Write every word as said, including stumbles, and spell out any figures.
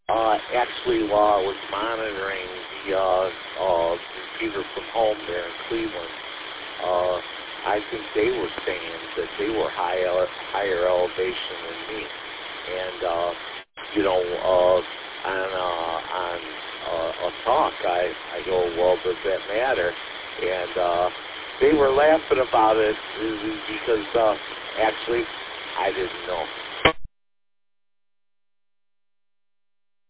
Uh, actually, while I was monitoring the uh, uh, computer from home there in Cleveland, uh, I think they were saying that they were higher, higher elevation than me. And, uh, you know, uh, on, uh, on uh, a talk, I, I go, well, does that matter? And uh, they were laughing about it because uh, actually I didn't know.